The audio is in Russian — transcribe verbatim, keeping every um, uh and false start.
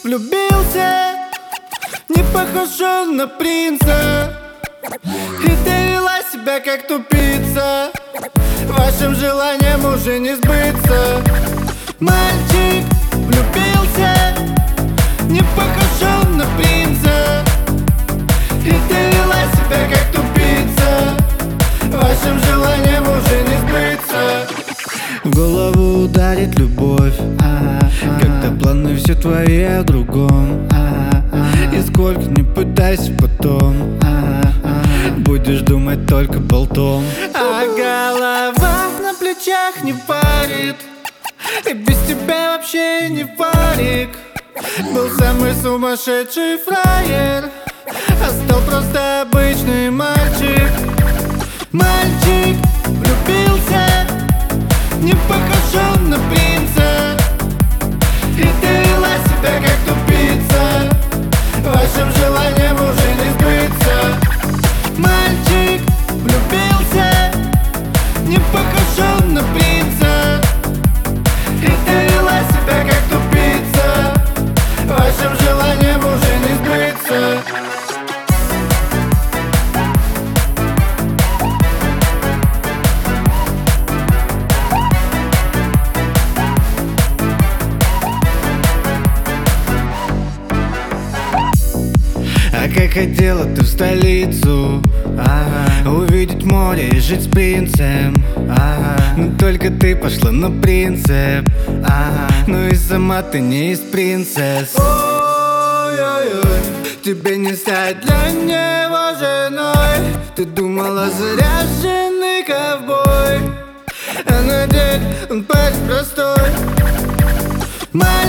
влюбился, не похож он на принца, и ты вела себя как тупица. Вашим желанием уже не сбыться. Мальчик влюбился, не похож он на принца, и ты вела себя как тупица. Вашим желанием уже не сбыться. В голову ударит любовь, ага, ага. Когда планы все твои о другом, ага, ага. И сколько не пытайся потом, ага, ага. Будешь думать только болтом. А голова на плечах не парит, и без тебя вообще не парик. Был самый сумасшедший фраер, а стал просто обычный мальчик. Мальчик влюбился, не похож он на принца, и ты вела себя как тупица. Вашим желанием уже не сбыться. Мальчик влюбился, не похож он на принца, и ты вела себя как тупица. Вашим желанием уже не сбыться. А как хотела ты в столицу, ага. Увидеть море и жить с принцем, ага. Но только ты пошла на принцип, ага. Ну и сама ты не из принцесс. Ой-ой-ой, тебе не стать для него женой. Ты думала, заряженный ковбой, а на деле он парень простой.